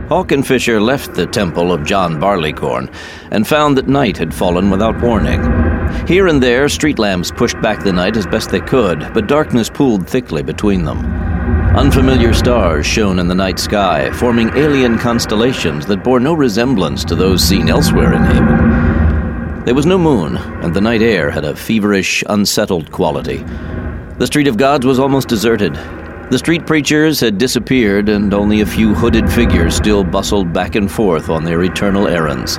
Hawk and Fisher left the temple of John Barleycorn and found that night had fallen without warning. Here and there, street lamps pushed back the night as best they could, but darkness pooled thickly between them. Unfamiliar stars shone in the night sky, forming alien constellations that bore no resemblance to those seen elsewhere in Haven. There was no moon, and the night air had a feverish, unsettled quality. The Street of Gods was almost deserted. The street preachers had disappeared, and only a few hooded figures still bustled back and forth on their eternal errands.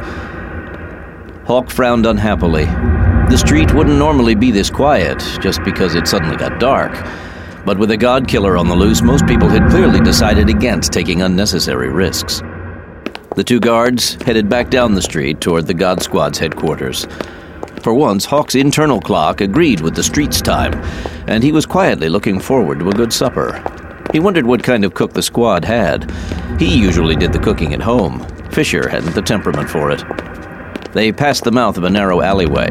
Hawk frowned unhappily. The street wouldn't normally be this quiet, just because it suddenly got dark. But with a god killer on the loose, most people had clearly decided against taking unnecessary risks. The two guards headed back down the street toward the God Squad's headquarters. For once, Hawk's internal clock agreed with the street's time, and he was quietly looking forward to a good supper. He wondered what kind of cook the squad had. He usually did the cooking at home. Fisher hadn't the temperament for it. They passed the mouth of a narrow alleyway.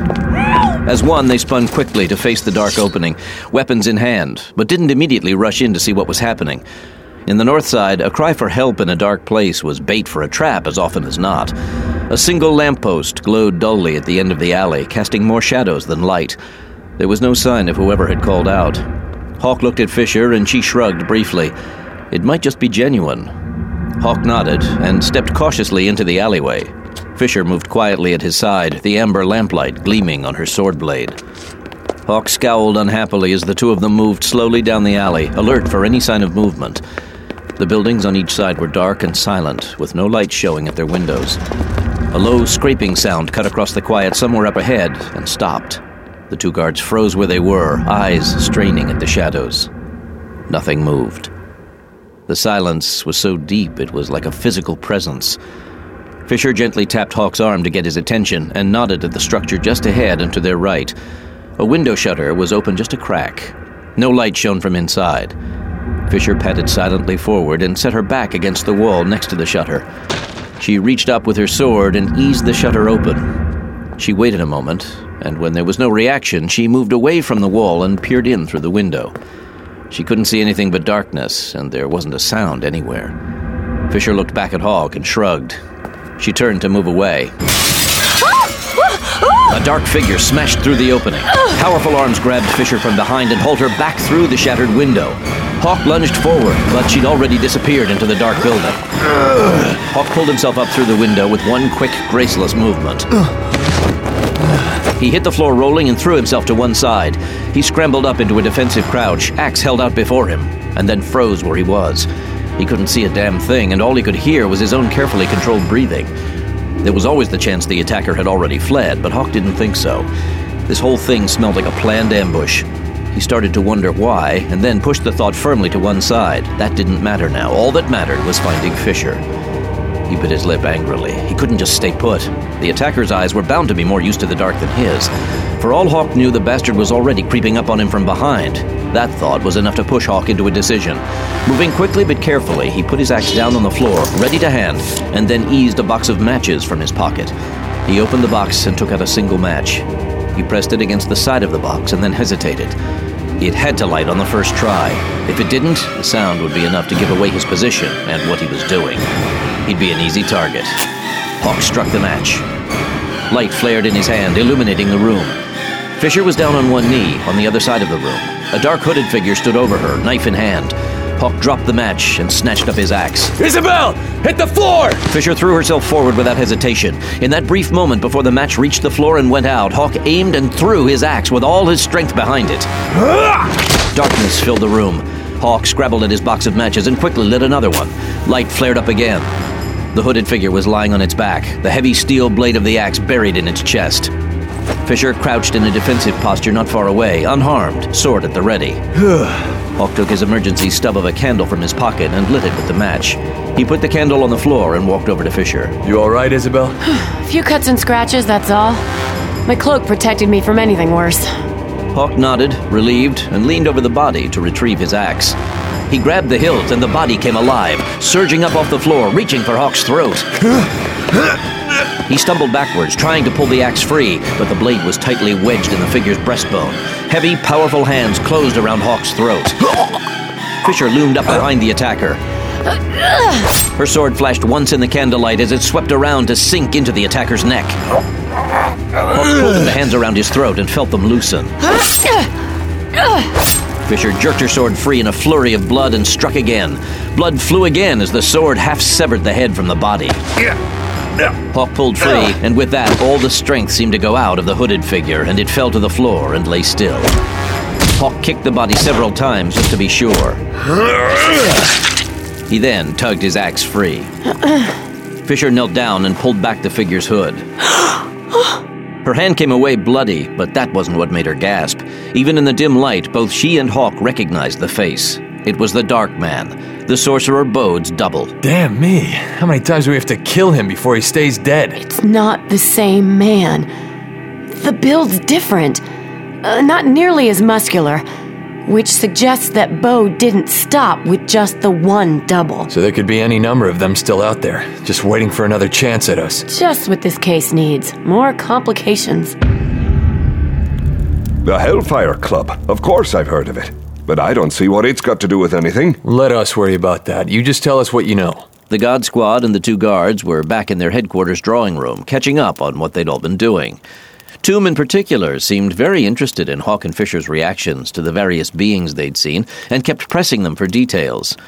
As one, they spun quickly to face the dark opening, weapons in hand, but didn't immediately rush in to see what was happening. In the north side, a cry for help in a dark place was bait for a trap as often as not. A single lamppost glowed dully at the end of the alley, casting more shadows than light. There was no sign of whoever had called out. Hawk looked at Fisher, and she shrugged briefly. It might just be genuine. Hawk nodded and stepped cautiously into the alleyway. Fisher moved quietly at his side, the amber lamplight gleaming on her sword blade. Hawk scowled unhappily as the two of them moved slowly down the alley, alert for any sign of movement. The buildings on each side were dark and silent, with no light showing at their windows. A low scraping sound cut across the quiet somewhere up ahead and stopped. The two guards froze where they were, eyes straining at the shadows. Nothing moved. The silence was so deep it was like a physical presence. Fisher gently tapped Hawk's arm to get his attention and nodded at the structure just ahead and to their right. A window shutter was open just a crack. No light shone from inside. Fisher padded silently forward and set her back against the wall next to the shutter. She reached up with her sword and eased the shutter open. She waited a moment, and when there was no reaction, she moved away from the wall and peered in through the window. She couldn't see anything but darkness, and there wasn't a sound anywhere. Fisher looked back at Hawk and shrugged. She turned to move away. A dark figure smashed through the opening. Powerful arms grabbed Fisher from behind and hauled her back through the shattered window. Hawk lunged forward, but she'd already disappeared into the dark building. Hawk pulled himself up through the window with one quick, graceless movement. He hit the floor rolling and threw himself to one side. He scrambled up into a defensive crouch, axe held out before him, and then froze where he was. He couldn't see a damn thing, and all he could hear was his own carefully controlled breathing. There was always the chance the attacker had already fled, but Hawk didn't think so. This whole thing smelled like a planned ambush. He started to wonder why, and then pushed the thought firmly to one side. That didn't matter now. All that mattered was finding Fisher. He bit his lip angrily. He couldn't just stay put. The attacker's eyes were bound to be more used to the dark than his. For all Hawk knew, the bastard was already creeping up on him from behind. That thought was enough to push Hawk into a decision. Moving quickly but carefully, he put his axe down on the floor, ready to hand, and then eased a box of matches from his pocket. He opened the box and took out a single match. He pressed it against the side of the box and then hesitated. It had to light on the first try. If it didn't, the sound would be enough to give away his position and what he was doing. He'd be an easy target. Hawk struck the match. Light flared in his hand, illuminating the room. Fisher was down on one knee on the other side of the room. A dark hooded figure stood over her, knife in hand. Hawk dropped the match and snatched up his axe. Isabel! Hit the floor! Fisher threw herself forward without hesitation. In that brief moment before the match reached the floor and went out, Hawk aimed and threw his axe with all his strength behind it. Darkness filled the room. Hawk scrabbled at his box of matches and quickly lit another one. Light flared up again. The hooded figure was lying on its back, the heavy steel blade of the axe buried in its chest. Fisher crouched in a defensive posture not far away, unharmed, sword at the ready. Hawk took his emergency stub of a candle from his pocket and lit it with the match. He put the candle on the floor and walked over to Fisher. You all right, Isabel? A few cuts and scratches, that's all. My cloak protected me from anything worse. Hawk nodded, relieved, and leaned over the body to retrieve his axe. He grabbed the hilt and the body came alive, surging up off the floor, reaching for Hawk's throat. He stumbled backwards, trying to pull the axe free, but the blade was tightly wedged in the figure's breastbone. Heavy, powerful hands closed around Hawk's throat. Fisher loomed up behind the attacker. Her sword flashed once in the candlelight as it swept around to sink into the attacker's neck. Hawk pulled the hands around his throat and felt them loosen. Fisher jerked her sword free in a flurry of blood and struck again. Blood flew again as the sword half severed the head from the body. Hawk pulled free, and with that, all the strength seemed to go out of the hooded figure, and it fell to the floor and lay still. Hawk kicked the body several times just to be sure. He then tugged his axe free. Fisher knelt down and pulled back the figure's hood. Her hand came away bloody, but that wasn't what made her gasp. Even in the dim light, both she and Hawk recognized the face. It was the Dark Man, the sorcerer Bode's double. Damn me. How many times do we have to kill him before he stays dead? It's not the same man. The build's different. Not nearly as muscular, which suggests that Bode didn't stop with just the one double. So there could be any number of them still out there, just waiting for another chance at us. Just what this case needs. More complications. The Hellfire Club. Of course I've heard of it. But I don't see what it's got to do with anything. Let us worry about that. You just tell us what you know. The God Squad and the two guards were back in their headquarters drawing room, catching up on what they'd all been doing. Toom in particular seemed very interested in Hawk and Fisher's reactions to the various beings they'd seen and kept pressing them for details.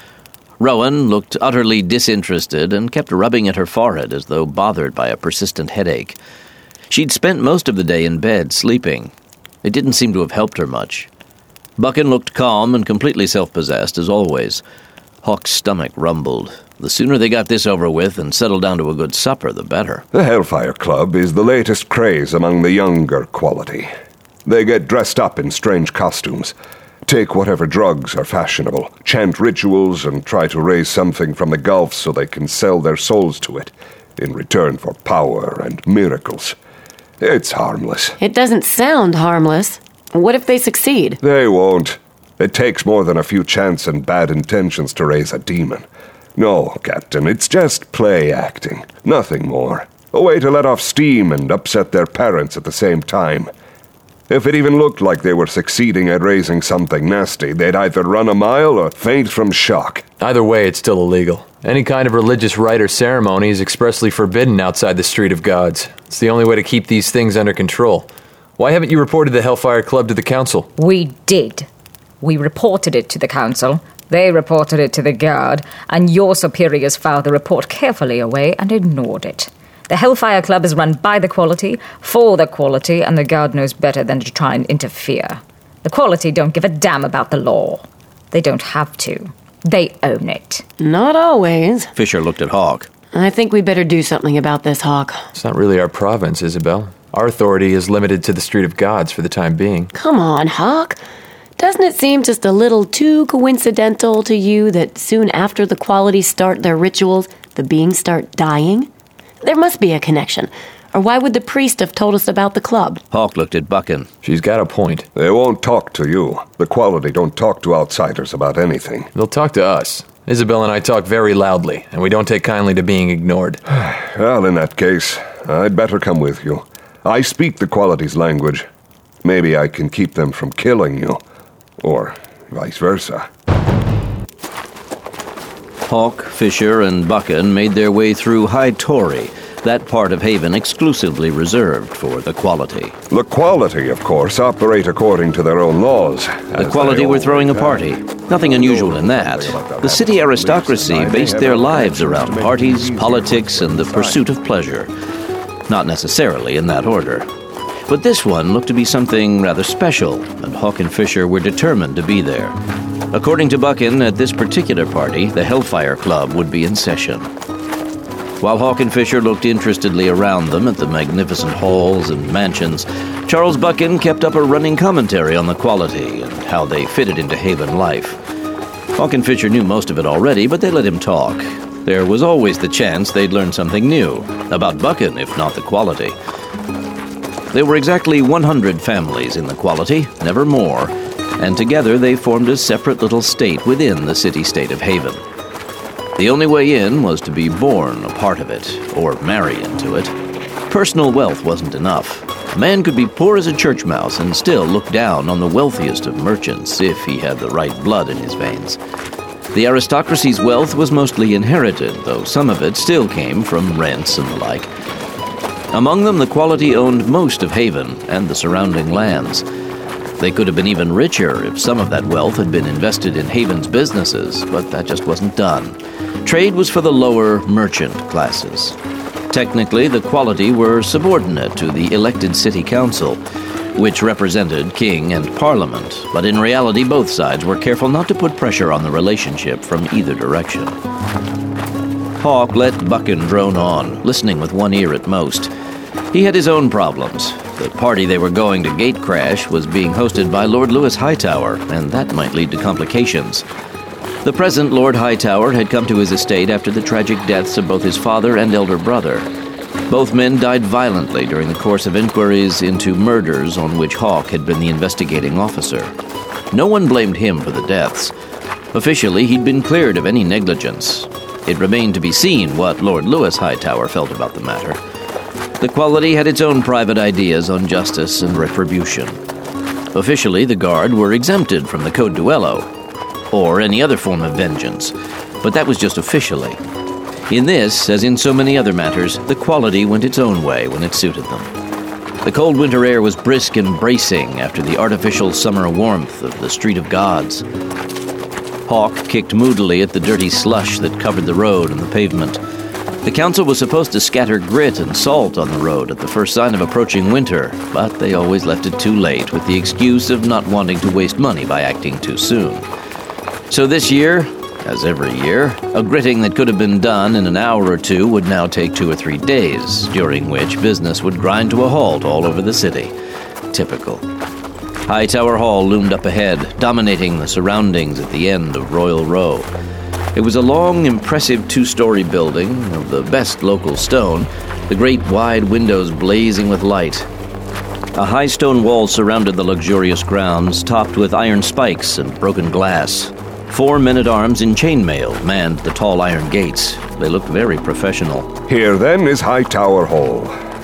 Rowan looked utterly disinterested and kept rubbing at her forehead as though bothered by a persistent headache. She'd spent most of the day in bed, sleeping. It didn't seem to have helped her much. Buchan looked calm and completely self-possessed, as always. Hawk's stomach rumbled. The sooner they got this over with and settled down to a good supper, the better. The Hellfire Club is the latest craze among the younger quality. They get dressed up in strange costumes, take whatever drugs are fashionable, chant rituals, and try to raise something from the gulf so they can sell their souls to it, in return for power and miracles. It's harmless. It doesn't sound harmless. What if they succeed? They won't. It takes more than a few chants and bad intentions to raise a demon. No, Captain, it's just play acting. Nothing more. A way to let off steam and upset their parents at the same time. If it even looked like they were succeeding at raising something nasty, they'd either run a mile or faint from shock. Either way, it's still illegal. Any kind of religious rite or ceremony is expressly forbidden outside the Street of Gods. It's the only way to keep these things under control. Why haven't you reported the Hellfire Club to the Council? We did. We reported it to the Council. They reported it to the Guard, and your superiors filed the report carefully away and ignored it. The Hellfire Club is run by the Quality, for the Quality, and the Guard knows better than to try and interfere. The Quality don't give a damn about the law. They don't have to. They own it. Not always. Fisher looked at Hawk. I think we better do something about this, Hawk. It's not really our province, Isabel. Our authority is limited to the Street of Gods for the time being. Come on, Hawk. Doesn't it seem just a little too coincidental to you that soon after the Quality start their rituals, the beings start dying? There must be a connection. Or why would the priest have told us about the club? Hawk looked at Buchan. She's got a point. They won't talk to you. The Quality don't talk to outsiders about anything. They'll talk to us. Isabel and I talk very loudly, and we don't take kindly to being ignored. Well, in that case, I'd better come with you. I speak the Quality's language. Maybe I can keep them from killing you. Or vice versa. Hawk, Fisher, and Buchan made their way through High Tory, that part of Haven exclusively reserved for the Quality. The Quality, of course, operate according to their own laws. The Quality were throwing a party. Nothing unusual in that. The city aristocracy based their lives around parties, politics, and the pursuit of pleasure. Not necessarily in that order. But this one looked to be something rather special, and Hawk and Fisher were determined to be there. According to Buchan, at this particular party, the Hellfire Club would be in session. While Hawk and Fisher looked interestedly around them at the magnificent halls and mansions, Charles Buchan kept up a running commentary on the Quality and how they fitted into Haven life. Hawk and Fisher knew most of it already, but they let him talk. There was always the chance they'd learn something new, about Buchan, if not the Quality. There were exactly 100 families in the Quality, never more, and together they formed a separate little state within the city-state of Haven. The only way in was to be born a part of it, or marry into it. Personal wealth wasn't enough. A man could be poor as a church mouse and still look down on the wealthiest of merchants if he had the right blood in his veins. The aristocracy's wealth was mostly inherited, though some of it still came from rents and the like. Among them, the quality owned most of Haven and the surrounding lands. They could have been even richer if some of that wealth had been invested in Haven's businesses, but that just wasn't done. Trade was for the lower merchant classes. Technically, the quality were subordinate to the elected city council, which represented king and parliament, but in reality both sides were careful not to put pressure on the relationship from either direction. Hawk let Buchan drone on, listening with one ear at most. He had his own problems. The party they were going to gatecrash was being hosted by Lord Lewis Hightower, and that might lead to complications. The present Lord Hightower had come to his estate after the tragic deaths of both his father and elder brother. Both men died violently during the course of inquiries into murders on which Hawk had been the investigating officer. No one blamed him for the deaths. Officially, he'd been cleared of any negligence. It remained to be seen what Lord Lewis Hightower felt about the matter. The quality had its own private ideas on justice and retribution. Officially, the Guard were exempted from the Code Duello, or any other form of vengeance, but that was just officially. In this, as in so many other matters, the quality went its own way when it suited them. The cold winter air was brisk and bracing after the artificial summer warmth of the Street of Gods. Hawk kicked moodily at the dirty slush that covered the road and the pavement. The council was supposed to scatter grit and salt on the road at the first sign of approaching winter, but they always left it too late with the excuse of not wanting to waste money by acting too soon. So this year, as every year, a gritting that could have been done in an hour or two would now take 2 or 3 days, during which business would grind to a halt all over the city. Typical. Hightower Hall loomed up ahead, dominating the surroundings at the end of Royal Row. It was a long, impressive 2-story building of the best local stone, the great wide windows blazing with light. A high stone wall surrounded the luxurious grounds, topped with iron spikes and broken glass. 4 men-at-arms in chainmail manned the tall iron gates. They looked very professional. Here, then, is Hightower Hall.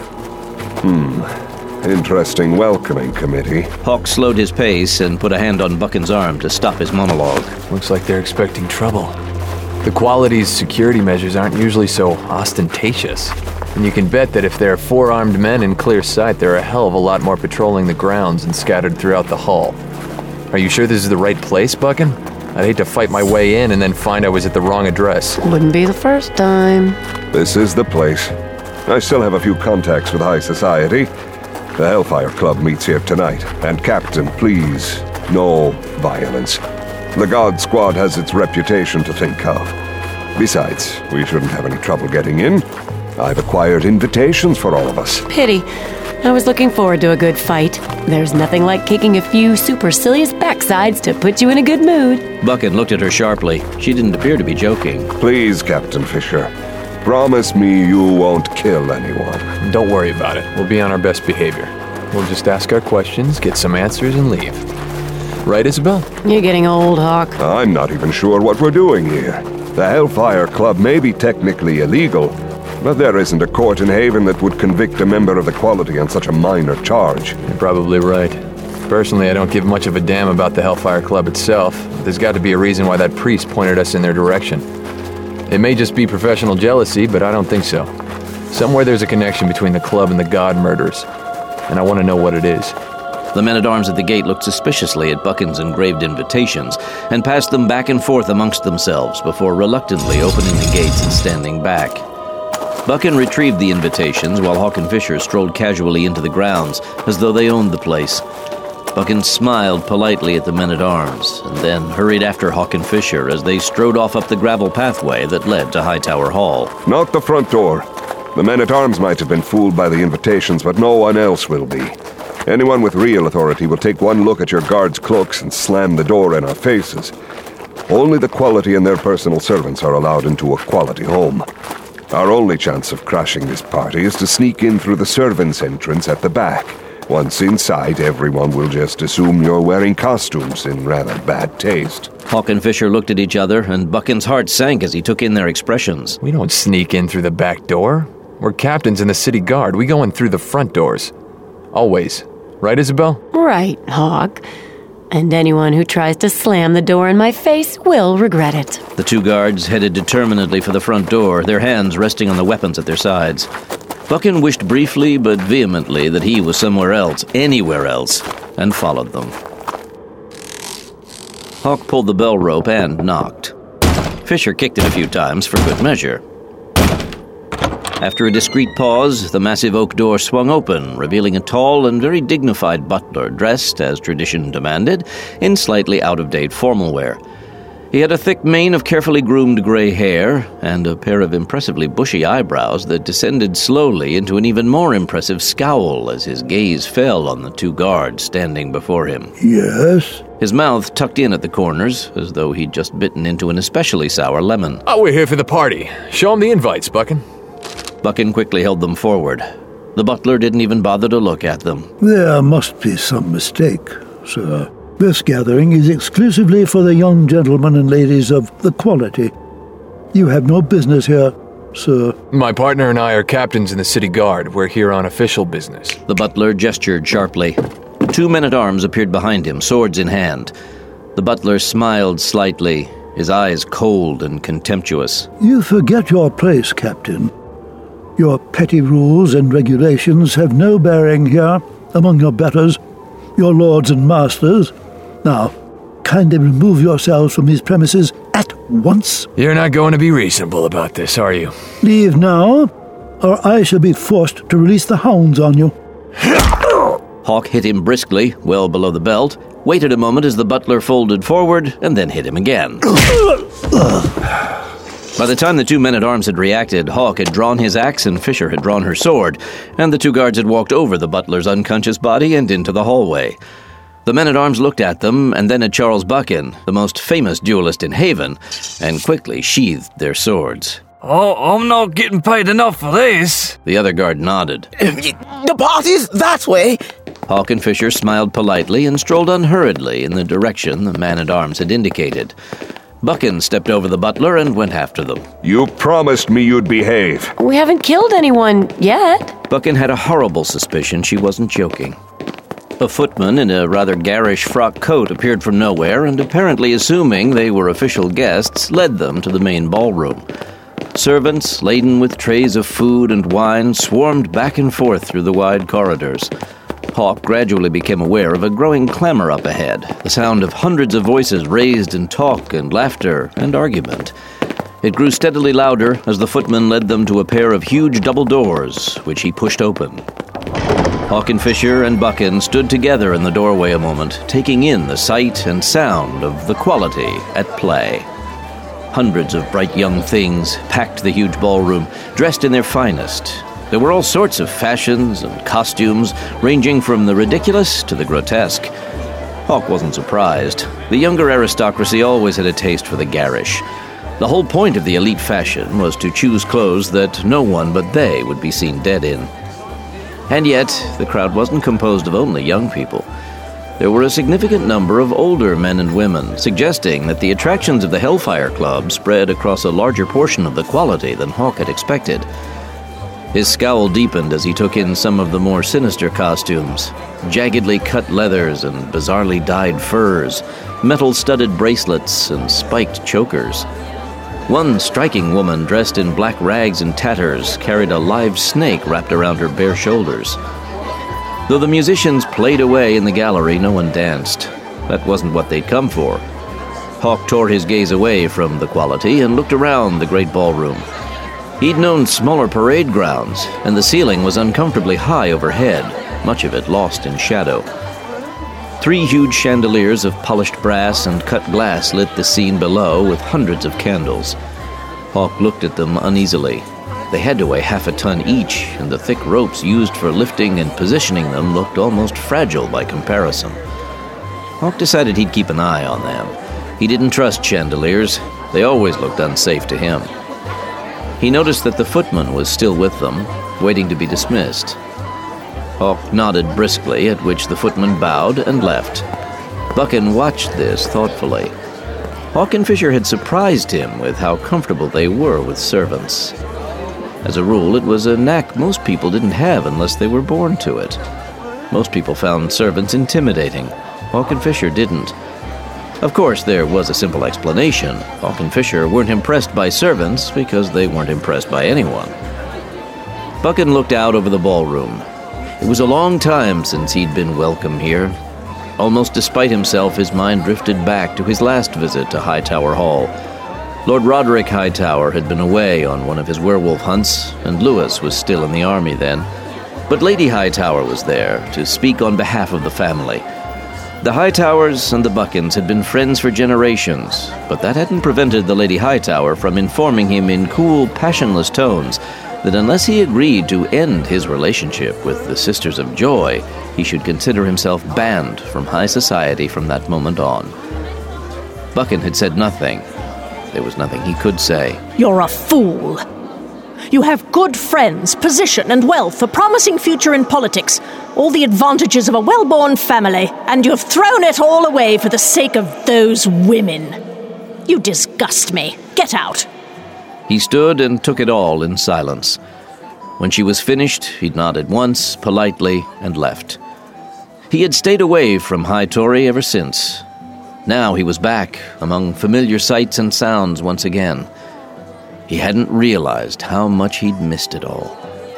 Interesting welcoming committee. Hawk slowed his pace and put a hand on Buchan's arm to stop his monologue. Looks like they're expecting trouble. The quality's security measures aren't usually so ostentatious. And you can bet that if there are 4 armed men in clear sight, there are a hell of a lot more patrolling the grounds and scattered throughout the hall. Are you sure this is the right place, Buchan? I'd hate to fight my way in and then find I was at the wrong address. Wouldn't be the first time. This is the place. I still have a few contacts with high society. The Hellfire Club meets here tonight. And Captain, please, no violence. The God Squad has its reputation to think of. Besides, we shouldn't have any trouble getting in. I've acquired invitations for all of us. Pity. I was looking forward to a good fight. There's nothing like kicking a few supercilious backsides to put you in a good mood. Buchan looked at her sharply. She didn't appear to be joking. Please, Captain Fisher, promise me you won't kill anyone. Don't worry about it. We'll be on our best behavior. We'll just ask our questions, get some answers, and leave. Right, Isabel? You're getting old, Hawk. I'm not even sure what we're doing here. The Hellfire Club may be technically illegal, but there isn't a court in Haven that would convict a member of the Quality on such a minor charge. You're probably right. Personally, I don't give much of a damn about the Hellfire Club itself. There's got to be a reason why that priest pointed us in their direction. It may just be professional jealousy, but I don't think so. Somewhere there's a connection between the club and the God murders, and I want to know what it is. The men-at-arms at the gate looked suspiciously at Buchan's engraved invitations and passed them back and forth amongst themselves before reluctantly opening the gates and standing back. Buchan retrieved the invitations while Hawk and Fisher strolled casually into the grounds as though they owned the place. Buchan smiled politely at the men-at-arms and then hurried after Hawk and Fisher as they strode off up the gravel pathway that led to Hightower Hall. Not the front door. The men-at-arms might have been fooled by the invitations, but no one else will be. Anyone with real authority will take one look at your guards' cloaks and slam the door in our faces. Only the Quality and their personal servants are allowed into a Quality home. Our only chance of crashing this party is to sneak in through the servants' entrance at the back. Once inside, everyone will just assume you're wearing costumes in rather bad taste. Hawk and Fisher looked at each other, and Buchan's heart sank as he took in their expressions. We don't sneak in through the back door. We're captains in the city guard. We go in through the front doors. Always. Right, Isabel? Right, Hawk. And anyone who tries to slam the door in my face will regret it. The two guards headed determinedly for the front door, their hands resting on the weapons at their sides. Buchan wished briefly but vehemently that he was somewhere else, anywhere else, and followed them. Hawk pulled the bell rope and knocked. Fisher kicked it a few times for good measure. After a discreet pause, the massive oak door swung open, revealing a tall and very dignified butler dressed, as tradition demanded, in slightly out-of-date formal wear. He had a thick mane of carefully groomed gray hair and a pair of impressively bushy eyebrows that descended slowly into an even more impressive scowl as his gaze fell on the two guards standing before him. Yes? His mouth tucked in at the corners, as though he'd just bitten into an especially sour lemon. Oh, we're here for the party. Show him the invites, Buchan. Buchan quickly held them forward. The butler didn't even bother to look at them. There must be some mistake, sir. This gathering is exclusively for the young gentlemen and ladies of the quality. You have no business here, sir. My partner and I are captains in the city guard. We're here on official business. The butler gestured sharply. Two men-at-arms appeared behind him, swords in hand. The butler smiled slightly, his eyes cold and contemptuous. You forget your place, Captain. Your petty rules and regulations have no bearing here among your betters, your lords and masters. Now, kindly remove yourselves from these premises at once. You're not going to be reasonable about this, are you? Leave now, or I shall be forced to release the hounds on you. Hawk hit him briskly, well below the belt, waited a moment as the butler folded forward, and then hit him again. By the time the two men-at-arms had reacted, Hawk had drawn his axe and Fisher had drawn her sword, and the two guards had walked over the butler's unconscious body and into the hallway. The men-at-arms looked at them, and then at Charles Buchan, the most famous duelist in Haven, and quickly sheathed their swords. Oh, I'm not getting paid enough for this. The other guard nodded. The party's that way. Hawk and Fisher smiled politely and strolled unhurriedly in the direction the man-at-arms had indicated. Buchan stepped over the butler and went after them. You promised me you'd behave. We haven't killed anyone yet. Buchan had a horrible suspicion she wasn't joking. A footman in a rather garish frock coat appeared from nowhere and, apparently assuming they were official guests, led them to the main ballroom. Servants, laden with trays of food and wine, swarmed back and forth through the wide corridors. Hawk gradually became aware of a growing clamor up ahead, the sound of hundreds of voices raised in talk and laughter and argument. It grew steadily louder as the footman led them to a pair of huge double doors, which he pushed open. Hawk and Fisher and Buchan stood together in the doorway a moment, taking in the sight and sound of the quality at play. Hundreds of bright young things packed the huge ballroom, dressed in their finest. There were all sorts of fashions and costumes, ranging from the ridiculous to the grotesque. Hawk wasn't surprised. The younger aristocracy always had a taste for the garish. The whole point of the elite fashion was to choose clothes that no one but they would be seen dead in. And yet, the crowd wasn't composed of only young people. There were a significant number of older men and women, suggesting that the attractions of the Hellfire Club spread across a larger portion of the quality than Hawk had expected. His scowl deepened as he took in some of the more sinister costumes. Jaggedly cut leathers and bizarrely dyed furs, metal-studded bracelets and spiked chokers. One striking woman dressed in black rags and tatters carried a live snake wrapped around her bare shoulders. Though the musicians played away in the gallery, no one danced. That wasn't what they'd come for. Hawk tore his gaze away from the quality and looked around the great ballroom. He'd known smaller parade grounds, and the ceiling was uncomfortably high overhead, much of it lost in shadow. 3 huge chandeliers of polished brass and cut glass lit the scene below with hundreds of candles. Hawk looked at them uneasily. They had to weigh half a ton each, and the thick ropes used for lifting and positioning them looked almost fragile by comparison. Hawk decided he'd keep an eye on them. He didn't trust chandeliers. They always looked unsafe to him. He noticed that the footman was still with them, waiting to be dismissed. Hawk nodded briskly, at which the footman bowed and left. Buchan watched this thoughtfully. Hawk and Fisher had surprised him with how comfortable they were with servants. As a rule, it was a knack most people didn't have unless they were born to it. Most people found servants intimidating. Hawk and Fisher didn't. Of course, there was a simple explanation. Hawk and Fisher weren't impressed by servants because they weren't impressed by anyone. Buchan looked out over the ballroom. It was a long time since he'd been welcome here. Almost despite himself, his mind drifted back to his last visit to Hightower Hall. Lord Roderick Hightower had been away on one of his werewolf hunts, and Lewis was still in the army then. But Lady Hightower was there to speak on behalf of the family. The Hightowers and the Buchans had been friends for generations, but that hadn't prevented the Lady Hightower from informing him in cool, passionless tones that unless he agreed to end his relationship with the Sisters of Joy, he should consider himself banned from high society from that moment on. Buchan had said nothing. There was nothing he could say. You're a fool. You have good friends, position and wealth, a promising future in politics, all the advantages of a well-born family, and you have thrown it all away for the sake of those women. You disgust me. Get out. He stood and took it all in silence. When she was finished, he nodded once, politely, and left. He had stayed away from High Tory ever since. Now he was back, among familiar sights and sounds once again. He hadn't realized how much he'd missed it all.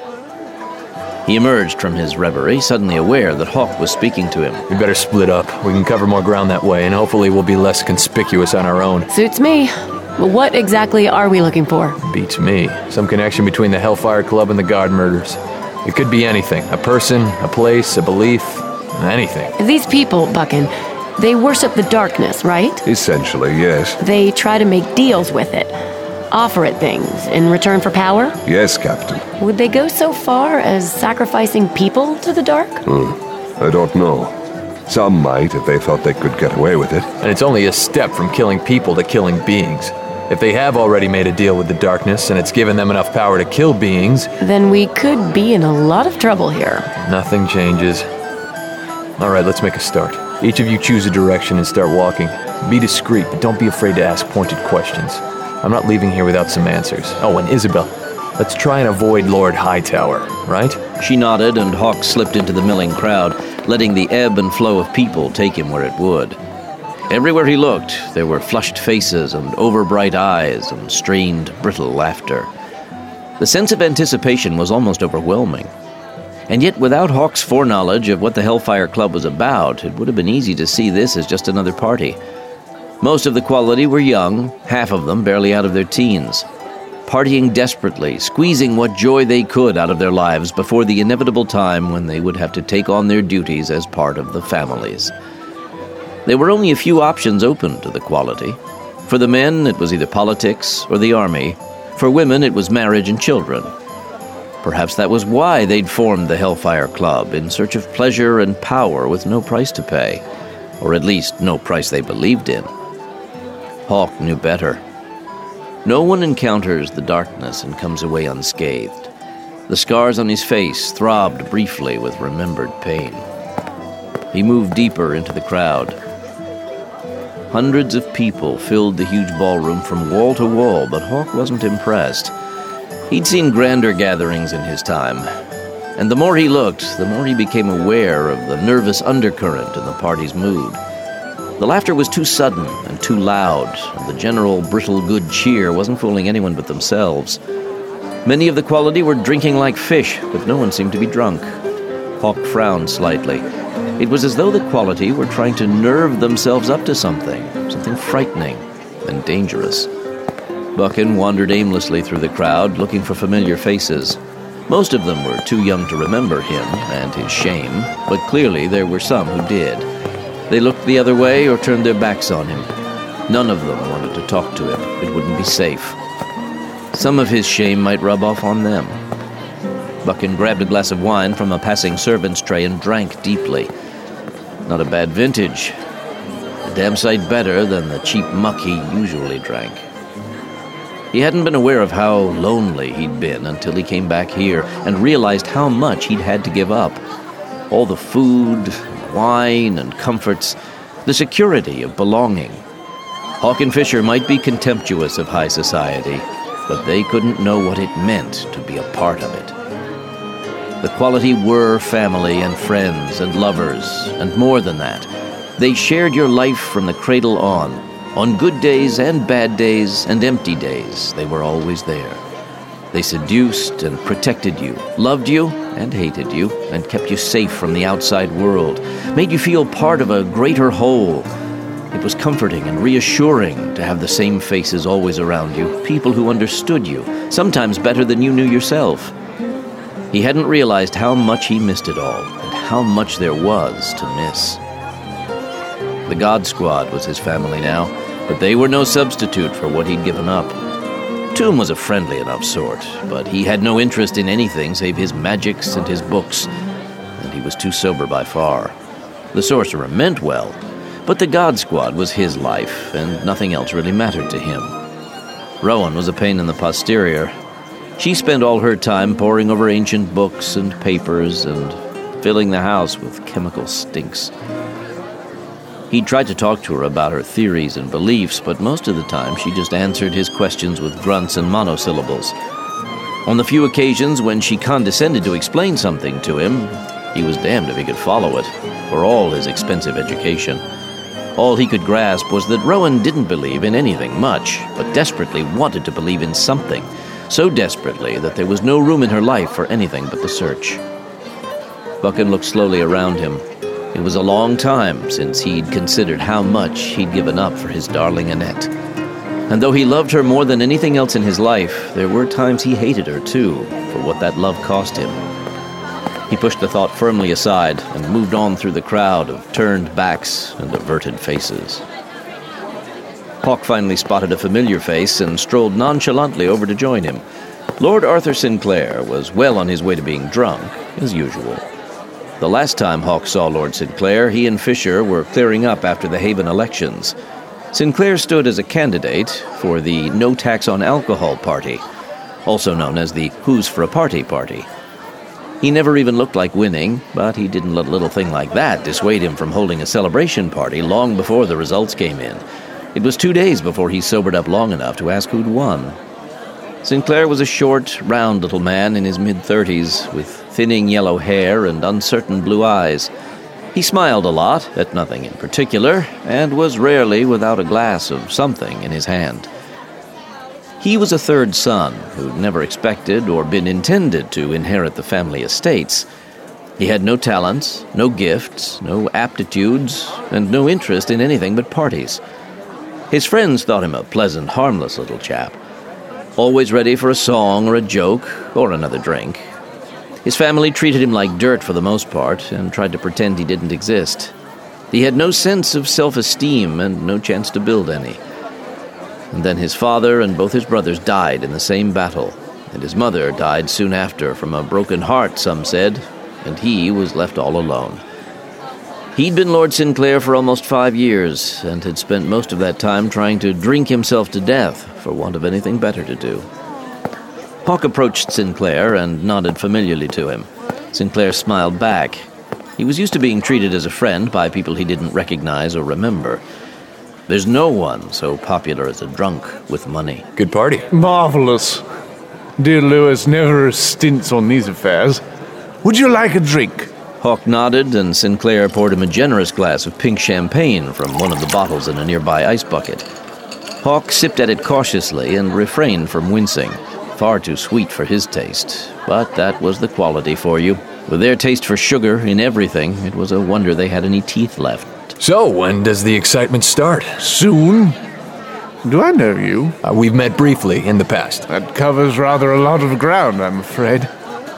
He emerged from his reverie, suddenly aware that Hawk was speaking to him. We better split up. We can cover more ground that way, and hopefully we'll be less conspicuous on our own. Suits me. But what exactly are we looking for? Beats me. Some connection between the Hellfire Club and the Guard murders. It could be anything. A person, a place, a belief, anything. These people, Buchan, they worship the darkness, right? Essentially, yes. They try to make deals with it. Offer it things in return for power? Yes, Captain. Would they go so far as sacrificing people to the dark? I don't know. Some might if they thought they could get away with it. And it's only a step from killing people to killing beings. If they have already made a deal with the darkness and it's given them enough power to kill beings... Then we could be in a lot of trouble here. Nothing changes. All right, let's make a start. Each of you choose a direction and start walking. Be discreet, but don't be afraid to ask pointed questions. I'm not leaving here without some answers. Oh, and Isabel, let's try and avoid Lord Hightower, right? She nodded, and Hawk slipped into the milling crowd, letting the ebb and flow of people take him where it would. Everywhere he looked, there were flushed faces and overbright eyes and strained, brittle laughter. The sense of anticipation was almost overwhelming. And yet, without Hawk's foreknowledge of what the Hellfire Club was about, it would have been easy to see this as just another party. Most of the quality were young, half of them barely out of their teens, partying desperately, squeezing what joy they could out of their lives before the inevitable time when they would have to take on their duties as part of the families. There were only a few options open to the quality. For the men, it was either politics or the army. For women, it was marriage and children. Perhaps that was why they'd formed the Hellfire Club, in search of pleasure and power with no price to pay, or at least no price they believed in. Hawk knew better. No one encounters the darkness and comes away unscathed. The scars on his face throbbed briefly with remembered pain. He moved deeper into the crowd. Hundreds of people filled the huge ballroom from wall to wall, but Hawk wasn't impressed. He'd seen grander gatherings in his time, and the more he looked, the more he became aware of the nervous undercurrent in the party's mood. The laughter was too sudden and too loud, and the general brittle good cheer wasn't fooling anyone but themselves. Many of the quality were drinking like fish, but no one seemed to be drunk. Hawk frowned slightly. It was as though the quality were trying to nerve themselves up to something frightening and dangerous. Buchan wandered aimlessly through the crowd, looking for familiar faces. Most of them were too young to remember him and his shame, but clearly there were some who did. They looked the other way or turned their backs on him. None of them wanted to talk to him. It wouldn't be safe. Some of his shame might rub off on them. Buchan grabbed a glass of wine from a passing servant's tray and drank deeply. Not a bad vintage. A damn sight better than the cheap muck he usually drank. He hadn't been aware of how lonely he'd been until he came back here and realized how much he'd had to give up. All the food, wine, and comforts, the security of belonging. Hawk and Fisher might be contemptuous of high society, but they couldn't know what it meant to be a part of it. The quality were family and friends and lovers, and more than that, They shared your life from the cradle on good days and bad days and empty days. They were always there. They seduced and protected you, loved you and hated you, and kept you safe from the outside world, made you feel part of a greater whole. It was comforting and reassuring to have the same faces always around you, people who understood you, sometimes better than you knew yourself. He hadn't realized how much he missed it all, and how much there was to miss. The God Squad was his family now, but they were no substitute for what he'd given up. Toom was a friendly enough sort, but he had no interest in anything save his magics and his books, and he was too sober by far. The sorcerer meant well, but the God Squad was his life, and nothing else really mattered to him. Rowan was a pain in the posterior. She spent all her time poring over ancient books and papers and filling the house with chemical stinks. He tried to talk to her about her theories and beliefs, but most of the time she just answered his questions with grunts and monosyllables. On the few occasions when she condescended to explain something to him, he was damned if he could follow it, for all his expensive education. All he could grasp was that Rowan didn't believe in anything much, but desperately wanted to believe in something, so desperately that there was no room in her life for anything but the search. Buchan looked slowly around him. It was a long time since he'd considered how much he'd given up for his darling Annette. And though he loved her more than anything else in his life, there were times he hated her, too, for what that love cost him. He pushed the thought firmly aside and moved on through the crowd of turned backs and averted faces. Hawk finally spotted a familiar face and strolled nonchalantly over to join him. Lord Arthur Sinclair was well on his way to being drunk, as usual. The last time Hawk saw Lord Sinclair, he and Fisher were clearing up after the Haven elections. Sinclair stood as a candidate for the No Tax on Alcohol party, also known as the Who's for a Party party. He never even looked like winning, but he didn't let a little thing like that dissuade him from holding a celebration party long before the results came in. It was 2 days before he sobered up long enough to ask who'd won. Sinclair was a short, round little man in his mid-30s, with thinning yellow hair and uncertain blue eyes. He smiled a lot, at nothing in particular, and was rarely without a glass of something in his hand. He was a third son who'd never expected or been intended to inherit the family estates. He had no talents, no gifts, no aptitudes, and no interest in anything but parties. His friends thought him a pleasant, harmless little chap, always ready for a song or a joke or another drink. His family treated him like dirt for the most part and tried to pretend he didn't exist. He had no sense of self-esteem and no chance to build any. And then his father and both his brothers died in the same battle, and his mother died soon after from a broken heart, some said, and he was left all alone. He'd been Lord Sinclair for almost 5 years, and had spent most of that time trying to drink himself to death for want of anything better to do. Hawk approached Sinclair and nodded familiarly to him. Sinclair smiled back. He was used to being treated as a friend by people he didn't recognize or remember. There's no one so popular as a drunk with money. Good party. Marvelous. Dear Lewis never stints on these affairs. Would you like a drink? Hawk nodded, and Sinclair poured him a generous glass of pink champagne from one of the bottles in a nearby ice bucket. Hawk sipped at it cautiously and refrained from wincing. Far too sweet for his taste, but that was the quality for you. With their taste for sugar in everything, it was a wonder they had any teeth left. So, when does the excitement start? Soon. Do I know you? We've met briefly in the past. That covers rather a lot of ground, I'm afraid.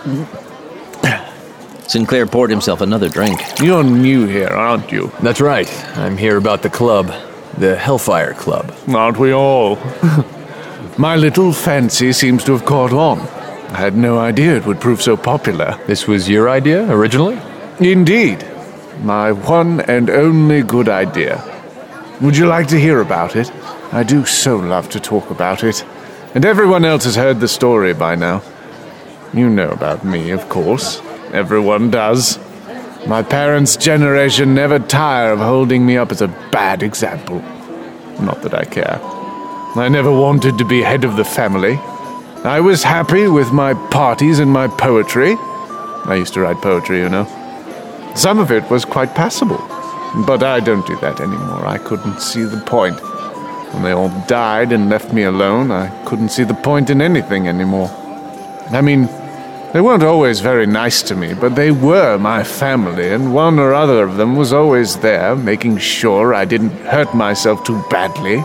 Sinclair poured himself another drink. You're new here, aren't you? That's right. I'm here about the club. The Hellfire Club. Aren't we all? My little fancy seems to have caught on. I had no idea it would prove so popular. This was your idea, originally? Indeed. My one and only good idea. Would you like to hear about it? I do so love to talk about it. And everyone else has heard the story by now. You know about me, of course. Everyone does. My parents' generation never tire of holding me up as a bad example. Not that I care. I never wanted to be head of the family. I was happy with my parties and my poetry. I used to write poetry, you know. Some of it was quite passable. But I don't do that anymore. I couldn't see the point. When they all died and left me alone, I couldn't see the point in anything anymore. I mean, they weren't always very nice to me, but they were my family, and one or other of them was always there, making sure I didn't hurt myself too badly.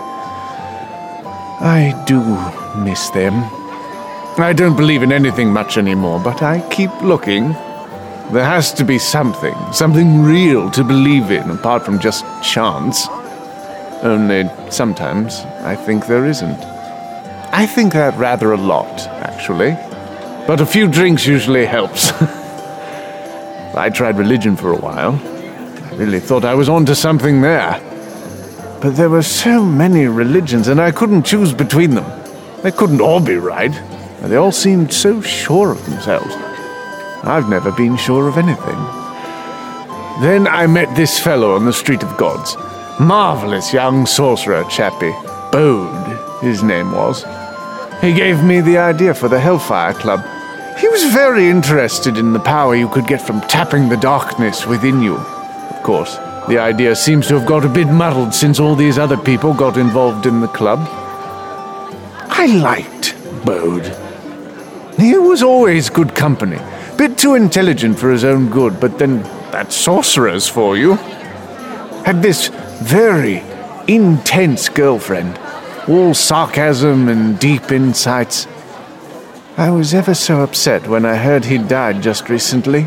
I do miss them. I don't believe in anything much anymore, but I keep looking. There has to be something real to believe in, apart from just chance. Only sometimes I think there isn't. I think that rather a lot, actually. But a few drinks usually helps. I tried religion for a while. I really thought I was onto something there. But there were so many religions, and I couldn't choose between them. They couldn't all be right. They all seemed so sure of themselves. I've never been sure of anything. Then I met this fellow on the Street of Gods. Marvelous young sorcerer chappie. Bode, his name was. He gave me the idea for the Hellfire Club. He was very interested in the power you could get from tapping the darkness within you. Of course, the idea seems to have got a bit muddled since all these other people got involved in the club. I liked Bode. He was always good company. Bit too intelligent for his own good, but then that's sorcerers for you. Had this very intense girlfriend. All sarcasm and deep insights. I was ever so upset when I heard he died just recently.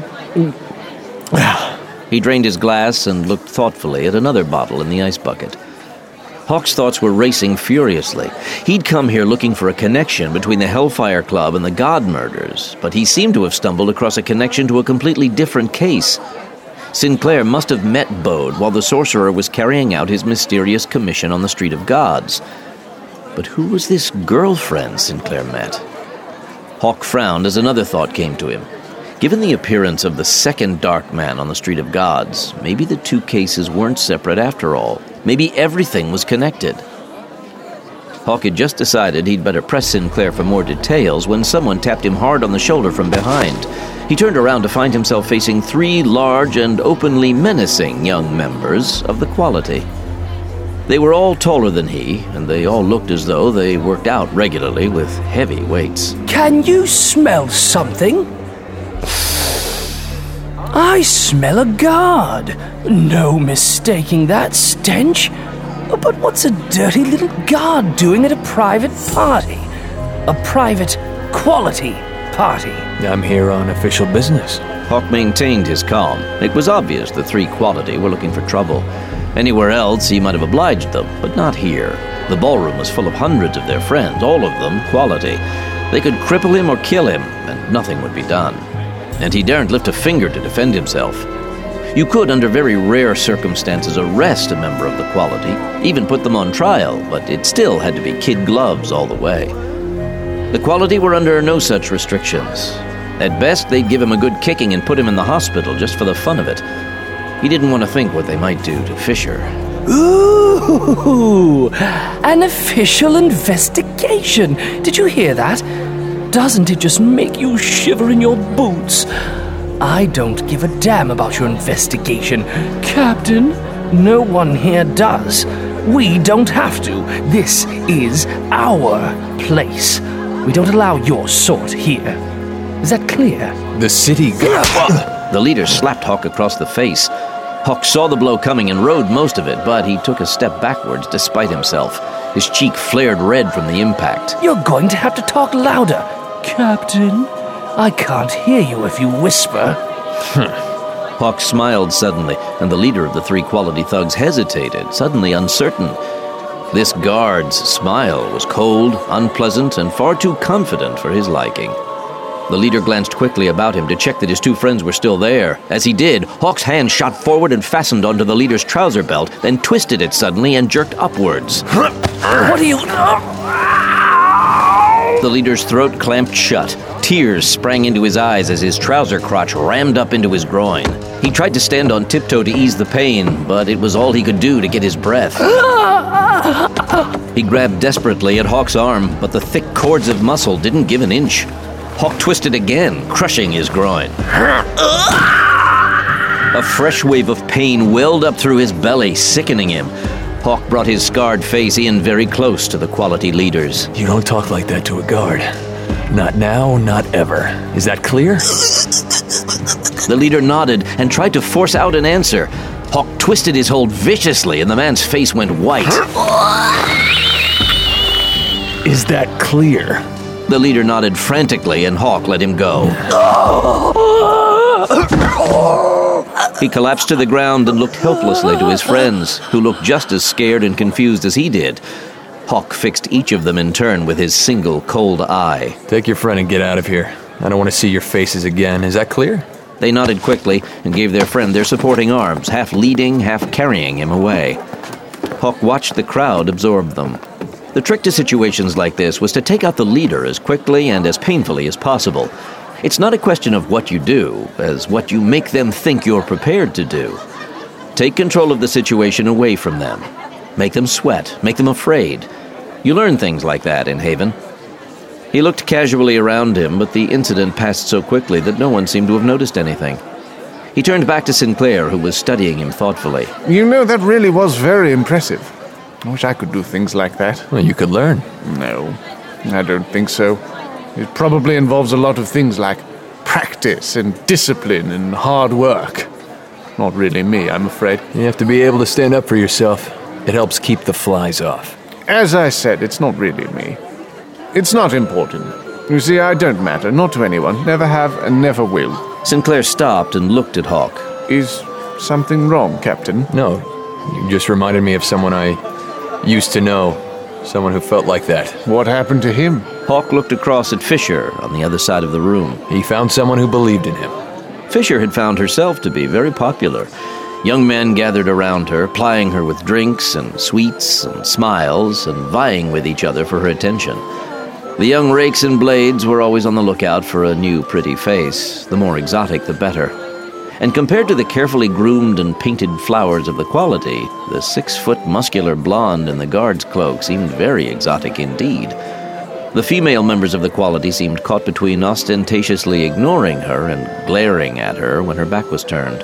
He drained his glass and looked thoughtfully at another bottle in the ice bucket. Hawk's thoughts were racing furiously. He'd come here looking for a connection between the Hellfire Club and the God murders, but he seemed to have stumbled across a connection to a completely different case. Sinclair must have met Bode while the sorcerer was carrying out his mysterious commission on the Street of Gods. But who was this girlfriend Sinclair met? Hawk frowned as another thought came to him. Given the appearance of the second Dark Man on the Street of Gods, maybe the two cases weren't separate after all. Maybe everything was connected. Hawk had just decided he'd better press Sinclair for more details when someone tapped him hard on the shoulder from behind. He turned around to find himself facing three large and openly menacing young members of the Quality. They were all taller than he, and they all looked as though they worked out regularly with heavy weights. Can you smell something? I smell a guard. No mistaking that stench. But what's a dirty little guard doing at a private party? A private Quality party. I'm here on official business. Hawk maintained his calm. It was obvious the three Quality were looking for trouble. Anywhere else he might have obliged them, but not here. The ballroom was full of hundreds of their friends, all of them Quality. They could cripple him or kill him, and nothing would be done. And he daren't lift a finger to defend himself. You could, under very rare circumstances, arrest a member of the Quality, even put them on trial, but it still had to be kid gloves all the way. The Quality were under no such restrictions. At best, they'd give him a good kicking and put him in the hospital just for the fun of it. He didn't want to think what they might do to Fisher. Ooh, an official investigation. Did you hear that? Doesn't it just make you shiver in your boots? I don't give a damn about your investigation, Captain. No one here does. We don't have to. This is our place. We don't allow your sort here. Is that clear? The city... The leader slapped Hawk across the face. Hawk saw the blow coming and rode most of it, but he took a step backwards despite himself. His cheek flared red from the impact. You're going to have to talk louder, Captain. I can't hear you if you whisper. Hawk smiled suddenly, and the leader of the three Quality thugs hesitated, suddenly uncertain. This guard's smile was cold, unpleasant, and far too confident for his liking. The leader glanced quickly about him to check that his two friends were still there. As he did, Hawk's hand shot forward and fastened onto the leader's trouser belt, then twisted it suddenly and jerked upwards. What are you... The leader's throat clamped shut. Tears sprang into his eyes as his trouser crotch rammed up into his groin. He tried to stand on tiptoe to ease the pain, but it was all he could do to get his breath. He grabbed desperately at Hawk's arm, but the thick cords of muscle didn't give an inch. Hawk twisted again, crushing his groin. A fresh wave of pain welled up through his belly, sickening him. Hawk brought his scarred face in very close to the quality leaders. You don't talk like that to a guard. Not now, not ever. Is that clear? The leader nodded and tried to force out an answer. Hawk twisted his hold viciously, and the man's face went white. Is that clear? The leader nodded frantically, and Hawk let him go. He collapsed to the ground and looked helplessly to his friends, who looked just as scared and confused as he did. Hawk fixed each of them in turn with his single cold eye. Take your friend and get out of here. I don't want to see your faces again. Is that clear? They nodded quickly and gave their friend their supporting arms, half leading, half carrying him away. Hawk watched the crowd absorb them. The trick to situations like this was to take out the leader as quickly and as painfully as possible. It's not a question of what you do, as what you make them think you're prepared to do. Take control of the situation away from them. Make them sweat, make them afraid. You learn things like that in Haven. He looked casually around him, but the incident passed so quickly that no one seemed to have noticed anything. He turned back to Sinclair, who was studying him thoughtfully. You know, that really was very impressive. I wish I could do things like that. Well, you could learn. No, I don't think so. It probably involves a lot of things like practice and discipline and hard work. Not really me, I'm afraid. You have to be able to stand up for yourself. It helps keep the flies off. As I said, it's not really me. It's not important. You see, I don't matter, not to anyone. Never have and never will. Sinclair stopped and looked at Hawk. Is something wrong, Captain? No. You just reminded me of someone I used to know. Someone who felt like that. What happened to him? Hawk looked across at Fisher on the other side of the room. He found someone who believed in him. Fisher had found herself to be very popular. Young men gathered around her, plying her with drinks and sweets and smiles and vying with each other for her attention. The young rakes and blades were always on the lookout for a new pretty face. The more exotic, the better. And compared to the carefully groomed and painted flowers of the quality, the 6-foot muscular blonde in the guard's cloak seemed very exotic indeed. The female members of the quality seemed caught between ostentatiously ignoring her and glaring at her when her back was turned.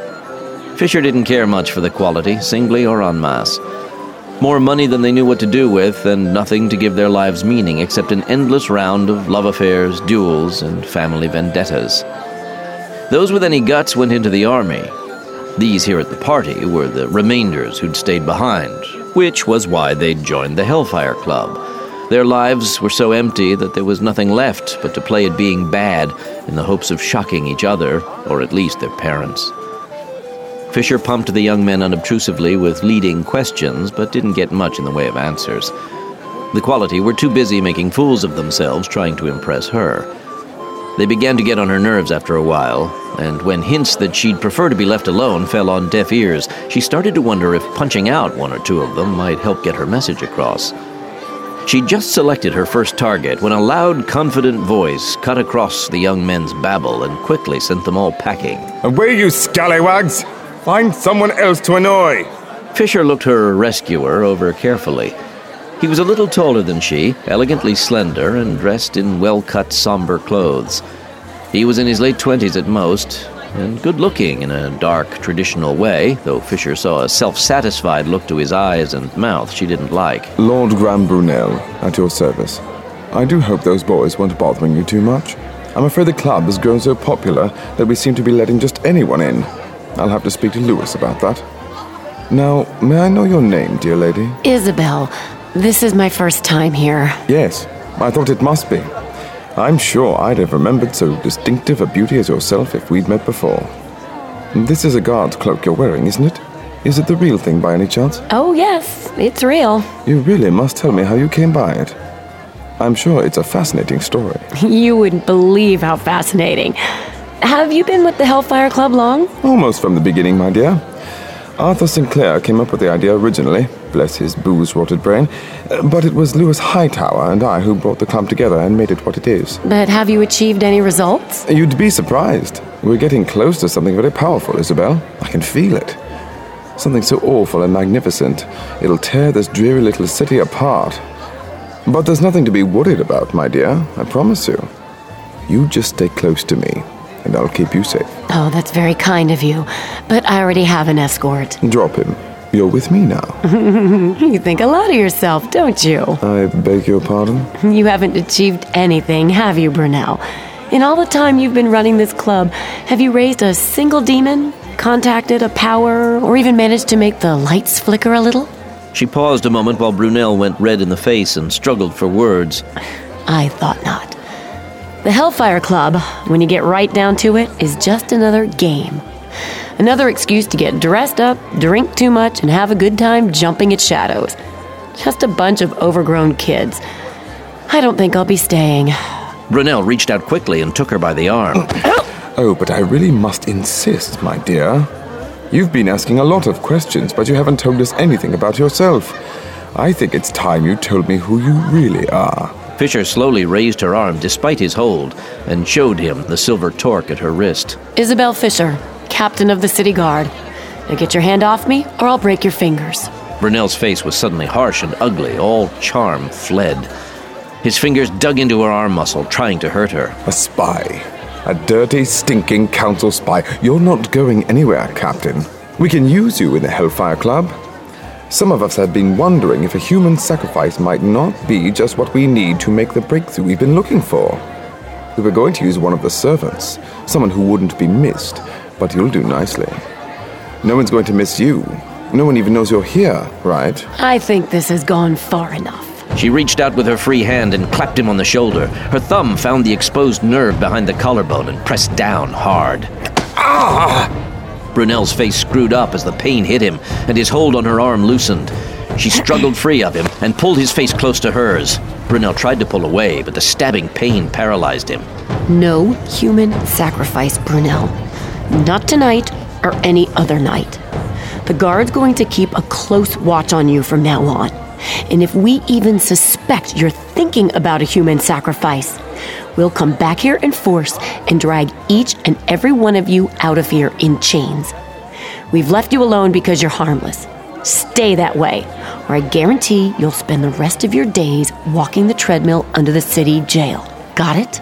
Fisher didn't care much for the quality, singly or en masse. More money than they knew what to do with, and nothing to give their lives meaning except an endless round of love affairs, duels, and family vendettas. Those with any guts went into the army. These here at the party were the remainders who'd stayed behind, which was why they'd joined the Hellfire Club. Their lives were so empty that there was nothing left but to play at being bad in the hopes of shocking each other, or at least their parents. Fisher pumped the young men unobtrusively with leading questions, but didn't get much in the way of answers. The quality were too busy making fools of themselves trying to impress her. They began to get on her nerves after a while, and when hints that she'd prefer to be left alone fell on deaf ears, she started to wonder if punching out one or two of them might help get her message across. She'd just selected her first target when a loud, confident voice cut across the young men's babble and quickly sent them all packing. Away, you scallywags! Find someone else to annoy! Fisher looked her rescuer over carefully. He was a little taller than she, elegantly slender, and dressed in well-cut, somber clothes. He was in his late 20s at most, and good-looking in a dark, traditional way, though Fisher saw a self-satisfied look to his eyes and mouth she didn't like. Lord Graham Brunel, at your service. I do hope those boys weren't bothering you too much. I'm afraid the club has grown so popular that we seem to be letting just anyone in. I'll have to speak to Lewis about that. Now, may I know your name, dear lady? Isabel. This is my first time here. Yes, I thought it must be. I'm sure I'd have remembered so distinctive a beauty as yourself if we'd met before. This is a guard's cloak you're wearing, isn't it? Is it the real thing by any chance? Oh, yes, it's real. You really must tell me how you came by it. I'm sure it's a fascinating story. You wouldn't believe how fascinating. Have you been with the Hellfire Club long? Almost from the beginning, my dear. Arthur Sinclair came up with the idea originally, bless his booze-rotted brain, but it was Lewis Hightower and I who brought the club together and made it what it is. But have you achieved any results? You'd be surprised. We're getting close to something very powerful, Isabel. I can feel it. Something so awful and magnificent. It'll tear this dreary little city apart. But there's nothing to be worried about, my dear, I promise you. You just stay close to me, and I'll keep you safe. Oh, that's very kind of you, but I already have an escort. Drop him. You're with me now. You think a lot of yourself, don't you? I beg your pardon? You haven't achieved anything, have you, Brunel? In all the time you've been running this club, have you raised a single demon, contacted a power, or even managed to make the lights flicker a little? She paused a moment while Brunel went red in the face and struggled for words. I thought not. The Hellfire Club, when you get right down to it, is just another game. Another excuse to get dressed up, drink too much, and have a good time jumping at shadows. Just a bunch of overgrown kids. I don't think I'll be staying. Brunel reached out quickly and took her by the arm. Oh, but I really must insist, my dear. You've been asking a lot of questions, but you haven't told us anything about yourself. I think it's time you told me who you really are. Fisher slowly raised her arm despite his hold and showed him the silver torque at her wrist. Isabel Fisher, captain of the city guard. Now get your hand off me, or I'll break your fingers. Brunel's face was suddenly harsh and ugly. All charm fled. His fingers dug into her arm muscle, trying to hurt her. A spy. A dirty, stinking council spy. You're not going anywhere, Captain. We can use you in the Hellfire Club. Some of us have been wondering if a human sacrifice might not be just what we need to make the breakthrough we've been looking for. We were going to use one of the servants, someone who wouldn't be missed, but you'll do nicely. No one's going to miss you. No one even knows you're here, right? I think this has gone far enough. She reached out with her free hand and clapped him on the shoulder. Her thumb found the exposed nerve behind the collarbone and pressed down hard. Ah! Brunel's face screwed up as the pain hit him, and his hold on her arm loosened. She struggled free of him and pulled his face close to hers. Brunel tried to pull away, but the stabbing pain paralyzed him. No human sacrifice, Brunel. Not tonight or any other night. The guard's going to keep a close watch on you from now on. And if we even suspect you're thinking about a human sacrifice, we'll come back here in force and drag each and every one of you out of here in chains. We've left you alone because you're harmless. Stay that way, or I guarantee you'll spend the rest of your days walking the treadmill under the city jail. Got it?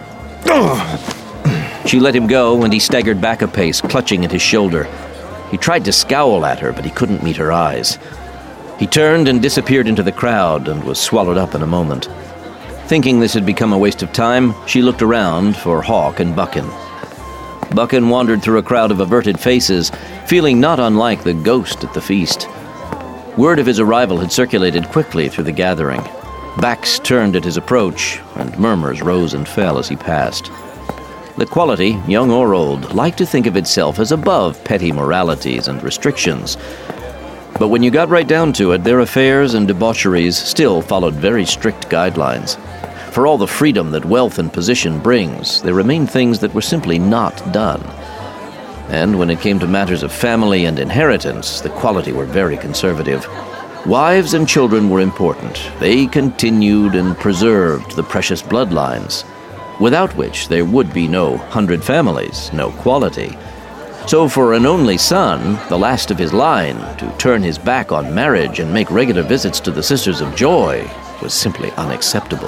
She let him go, and he staggered back a pace, clutching at his shoulder. He tried to scowl at her, but he couldn't meet her eyes. He turned and disappeared into the crowd and was swallowed up in a moment. Thinking this had become a waste of time, she looked around for Hawk and Buchan. Buchan wandered through a crowd of averted faces, feeling not unlike the ghost at the feast. Word of his arrival had circulated quickly through the gathering. Backs turned at his approach, and murmurs rose and fell as he passed. The Quality, young or old, liked to think of itself as above petty moralities and restrictions. But when you got right down to it, their affairs and debaucheries still followed very strict guidelines. For all the freedom that wealth and position brings, there remained things that were simply not done. And when it came to matters of family and inheritance, the Quality were very conservative. Wives and children were important. They continued and preserved the precious bloodlines, without which there would be no 100 families, no Quality. So for an only son, the last of his line, to turn his back on marriage and make regular visits to the Sisters of Joy was simply unacceptable.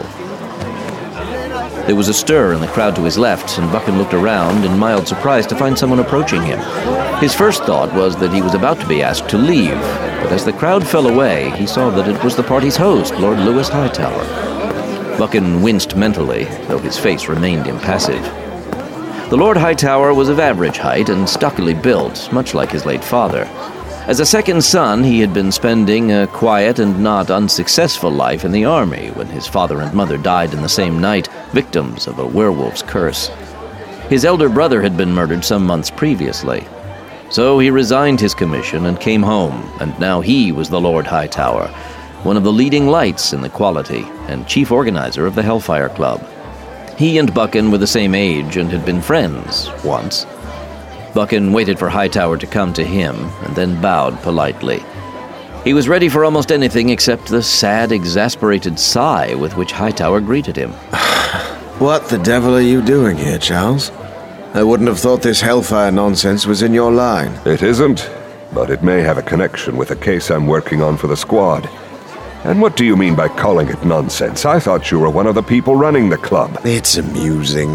There was a stir in the crowd to his left, and Buchan looked around in mild surprise to find someone approaching him. His first thought was that he was about to be asked to leave, but as the crowd fell away, he saw that it was the party's host, Lord Lewis Hightower. Buchan winced mentally, though his face remained impassive. The Lord Hightower was of average height and stockily built, much like his late father. As a second son, he had been spending a quiet and not unsuccessful life in the army when his father and mother died in the same night, victims of a werewolf's curse. His elder brother had been murdered some months previously. So he resigned his commission and came home, and now he was the Lord Hightower, one of the leading lights in the Quality and chief organizer of the Hellfire Club. He and Buchan were the same age and had been friends once. Buchan waited for Hightower to come to him and then bowed politely. He was ready for almost anything except the sad, exasperated sigh with which Hightower greeted him. What the devil are you doing here, Charles? I wouldn't have thought this Hellfire nonsense was in your line. It isn't, but it may have a connection with a case I'm working on for the squad. And what do you mean by calling it nonsense? I thought you were one of the people running the club. It's amusing.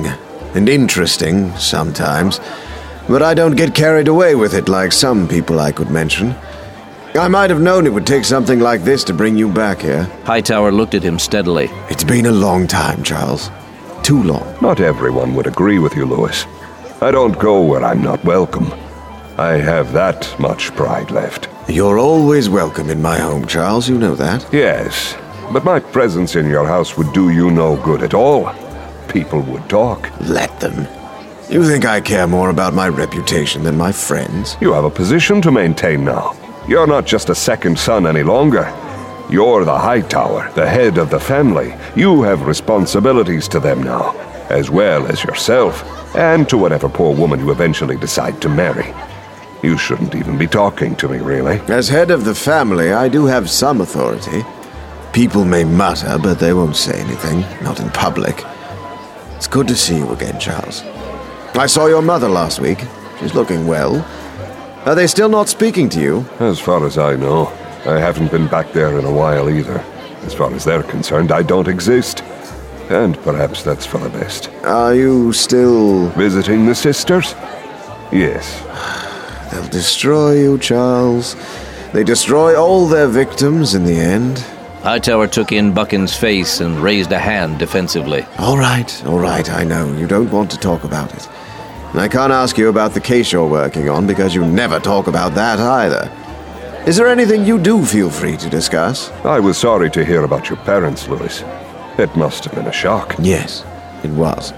and interesting sometimes, but I don't get carried away with it like some people I could mention. I might have known it would take something like this to bring you back here. Hightower looked at him steadily. It's been a long time, Charles. Too long. Not everyone would agree with you, Lewis. I don't go where I'm not welcome. I have that much pride left. You're always welcome in my home, Charles, you know that. Yes, but my presence in your house would do you no good at all. People would talk. Let them. You think I care more about my reputation than my friends? You have a position to maintain now. You're not just a second son any longer. You're the Hightower, the head of the family. You have responsibilities to them now, as well as yourself, and to whatever poor woman you eventually decide to marry. You shouldn't even be talking to me, really. As head of the family, I do have some authority. People may mutter, but they won't say anything, not in public. It's good to see you again, Charles. I saw your mother last week. She's looking well. Are they still not speaking to you? As far as I know. I haven't been back there in a while either. As far as they're concerned, I don't exist. And perhaps that's for the best. Are you still... visiting the sisters? Yes. They'll destroy you, Charles. They destroy all their victims in the end. Hightower took in Buchan's face and raised a hand defensively. All right, I know. You don't want to talk about it. And I can't ask you about the case you're working on because you never talk about that either. Is there anything you do feel free to discuss? I was sorry to hear about your parents, Lewis. It must have been a shock. Yes, it was.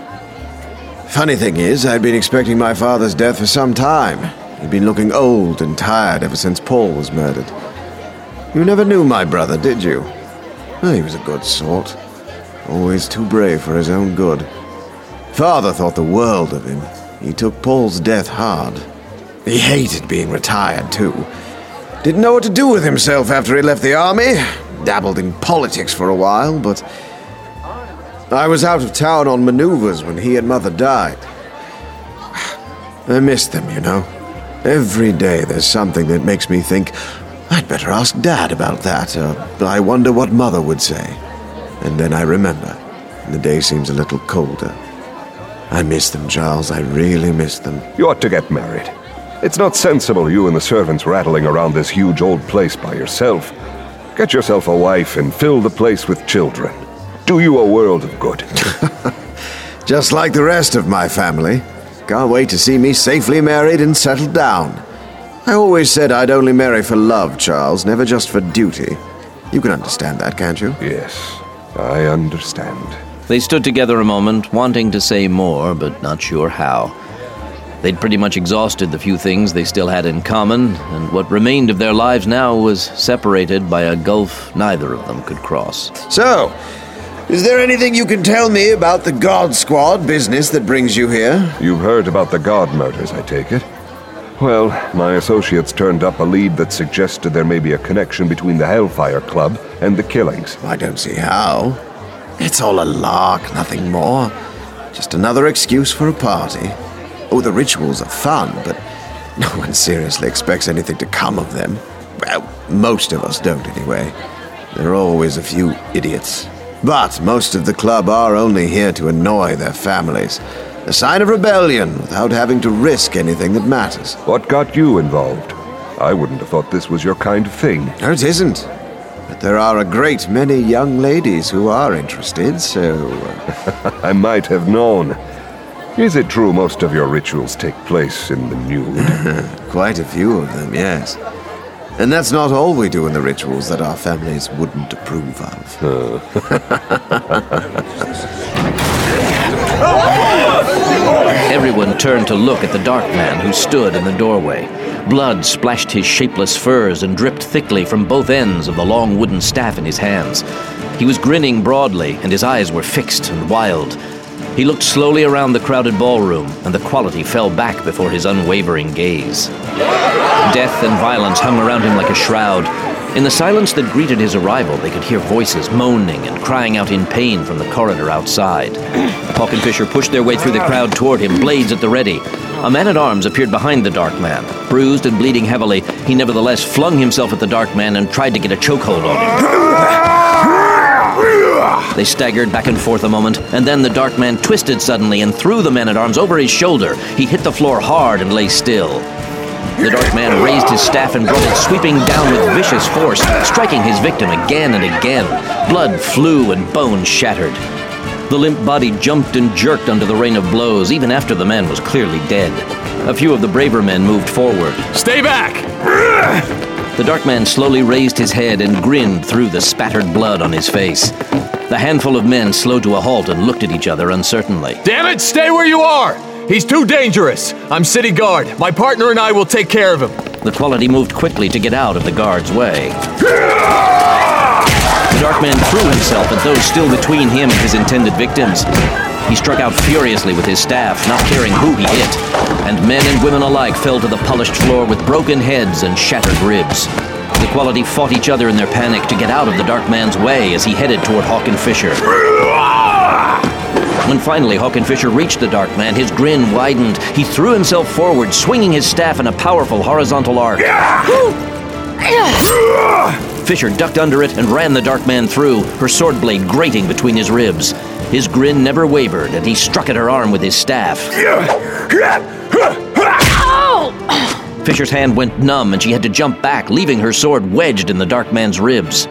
Funny thing is, I'd been expecting my father's death for some time. He'd been looking old and tired ever since Paul was murdered. You never knew my brother, did you? Well, he was a good sort. Always too brave for his own good. Father thought the world of him. He took Paul's death hard. He hated being retired, too. Didn't know what to do with himself after he left the army. Dabbled in politics for a while, but... I was out of town on maneuvers when he and Mother died. I miss them, you know. Every day there's something that makes me think, I'd better ask Dad about that, I wonder what Mother would say. And then I remember, and the day seems a little colder. I miss them, Charles, I really miss them. You ought to get married. It's not sensible you and the servants rattling around this huge old place by yourself. Get yourself a wife and fill the place with children. Do you a world of good. Just like the rest of my family. Can't wait to see me safely married and settled down. I always said I'd only marry for love, Charles, never just for duty. You can understand that, can't you? Yes, I understand. They stood together a moment, wanting to say more, but not sure how. They'd pretty much exhausted the few things they still had in common, and what remained of their lives now was separated by a gulf neither of them could cross. So, is there anything you can tell me about the God Squad business that brings you here? You've heard about the God murders, I take it? Well, my associates turned up a lead that suggested there may be a connection between the Hellfire Club and the killings. I don't see how. It's all a lark, nothing more. Just another excuse for a party. Oh, the rituals are fun, but no one seriously expects anything to come of them. Well, most of us don't anyway. There are always a few idiots. But most of the club are only here to annoy their families. A sign of rebellion without having to risk anything that matters. What got you involved? I wouldn't have thought this was your kind of thing. No, it isn't. But there are a great many young ladies who are interested, so... I might have known. Is it true most of your rituals take place in the nude? Quite a few of them, yes. And that's not all we do in the rituals that our families wouldn't approve of. Everyone turned to look at the dark man who stood in the doorway. Blood splashed his shapeless furs and dripped thickly from both ends of the long wooden staff in his hands. He was grinning broadly, and his eyes were fixed and wild. He looked slowly around the crowded ballroom, and the quality fell back before his unwavering gaze. Death and violence hung around him like a shroud. In the silence that greeted his arrival, they could hear voices moaning and crying out in pain from the corridor outside. Hawk and Fisher pushed their way through the crowd toward him, blades at the ready. A man-at-arms appeared behind the dark man. Bruised and bleeding heavily, he nevertheless flung himself at the dark man and tried to get a chokehold on him. They staggered back and forth a moment, and then the dark man twisted suddenly and threw the man-at-arms over his shoulder. He hit the floor hard and lay still. The dark man raised his staff and brought it sweeping down with vicious force, striking his victim again and again. Blood flew and bones shattered. The limp body jumped and jerked under the rain of blows, even after the man was clearly dead. A few of the braver men moved forward. Stay back! The dark man slowly raised his head and grinned through the spattered blood on his face. The handful of men slowed to a halt and looked at each other uncertainly. Damn it, stay where you are! He's too dangerous. I'm city guard. My partner and I will take care of him. The Quality moved quickly to get out of the guard's way. The dark man threw himself at those still between him and his intended victims. He struck out furiously with his staff, not caring who he hit, and men and women alike fell to the polished floor with broken heads and shattered ribs. The Quality fought each other in their panic to get out of the dark man's way as he headed toward Hawk and Fisher. When finally Hawk and Fisher reached the dark man, his grin widened. He threw himself forward, swinging his staff in a powerful horizontal arc. Fisher ducked under it and ran the dark man through, her sword blade grating between his ribs. His grin never wavered, and he struck at her arm with his staff. Fisher's hand went numb, and she had to jump back, leaving her sword wedged in the dark man's ribs.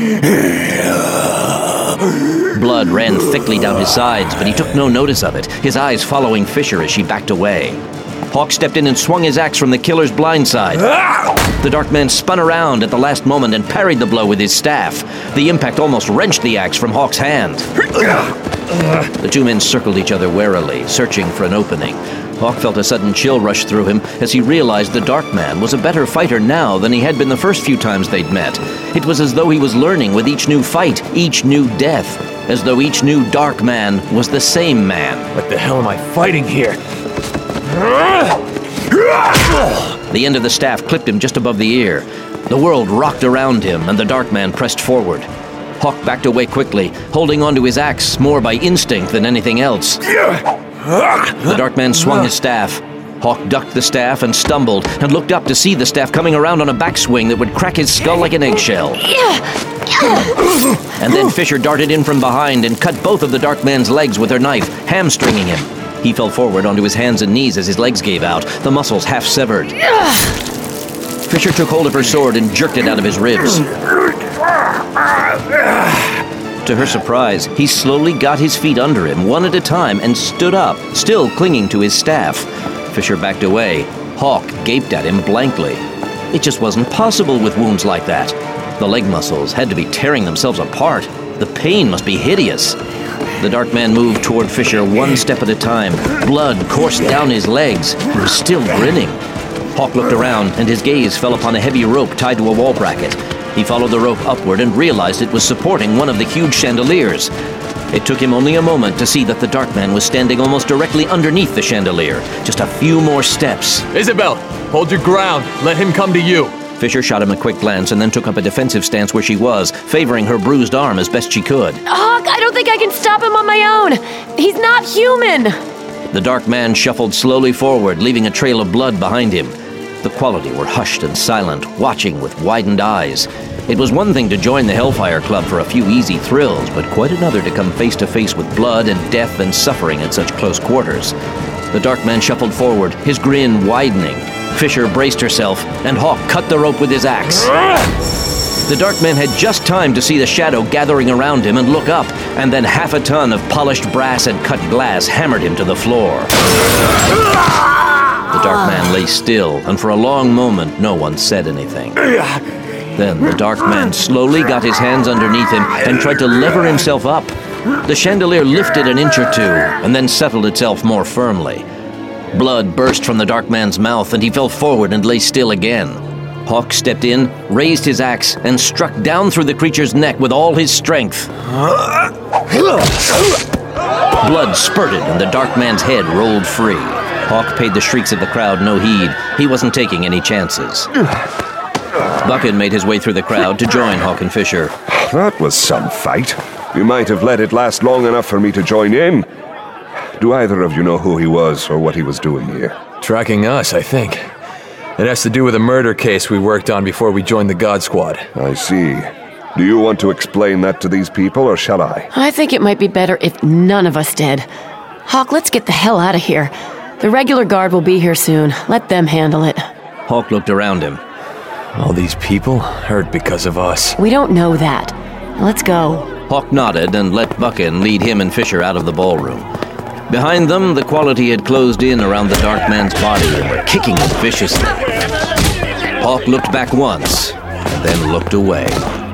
Blood ran thickly down his sides, but he took no notice of it, his eyes following Fisher as she backed away. Hawk stepped in and swung his axe from the killer's blind side. The dark man spun around at the last moment and parried the blow with his staff. The impact almost wrenched the axe from Hawk's hand. The two men circled each other warily, searching for an opening. Hawk felt a sudden chill rush through him as he realized the dark man was a better fighter now than he had been the first few times they'd met. It was as though he was learning with each new fight, each new death, as though each new dark man was the same man. What the hell am I fighting here? The end of the staff clipped him just above the ear. The world rocked around him, and the dark man pressed forward. Hawk backed away quickly, holding onto his axe more by instinct than anything else. The dark man swung his staff. Hawk ducked the staff and stumbled, and looked up to see the staff coming around on a backswing that would crack his skull like an eggshell. And then Fisher darted in from behind and cut both of the dark man's legs with her knife, hamstringing him. He fell forward onto his hands and knees as his legs gave out, the muscles half severed. Fisher took hold of her sword and jerked it out of his ribs. To her surprise, he slowly got his feet under him, one at a time, and stood up, still clinging to his staff. Fisher backed away. Hawk gaped at him blankly. It just wasn't possible with wounds like that. The leg muscles had to be tearing themselves apart. The pain must be hideous. The dark man moved toward Fisher one step at a time. Blood coursed down his legs. He was still grinning. Hawk looked around, and his gaze fell upon a heavy rope tied to a wall bracket. He followed the rope upward and realized it was supporting one of the huge chandeliers. It took him only a moment to see that the dark man was standing almost directly underneath the chandelier. Just a few more steps. Isabel, hold your ground. Let him come to you. Fisher shot him a quick glance and then took up a defensive stance where she was, favoring her bruised arm as best she could. Hawk, I don't think I can stop him on my own. He's not human. The dark man shuffled slowly forward, leaving a trail of blood behind him. The Quality were hushed and silent, watching with widened eyes. It was one thing to join the Hellfire Club for a few easy thrills, but quite another to come face to face with blood and death and suffering at such close quarters. The dark man shuffled forward, his grin widening. Fisher braced herself, and Hawk cut the rope with his axe. The dark man had just time to see the shadow gathering around him and look up, and then half a ton of polished brass and cut glass hammered him to the floor. The dark man lay still, and for a long moment no one said anything. Then the dark man slowly got his hands underneath him and tried to lever himself up. The chandelier lifted an inch or two, and then settled itself more firmly. Blood burst from the dark man's mouth, and he fell forward and lay still again. Hawk stepped in, raised his axe, and struck down through the creature's neck with all his strength. Blood spurted, and the dark man's head rolled free. Hawk paid the shrieks of the crowd no heed. He wasn't taking any chances. Buchan made his way through the crowd to join Hawk and Fisher. That was some fight. You might have let it last long enough for me to join in. Do either of you know who he was or what he was doing here? Tracking us, I think. It has to do with a murder case we worked on before we joined the God Squad. I see. Do you want to explain that to these people, or shall I? I think it might be better if none of us did. Hawk, let's get the hell out of here. The regular guard will be here soon. Let them handle it. Hawk looked around him. All these people hurt because of us. We don't know that. Let's go. Hawk nodded and let Buchan lead him and Fisher out of the ballroom. Behind them, the Quality had closed in around the dark man's body and were kicking him viciously. Hawk looked back once, and then looked away.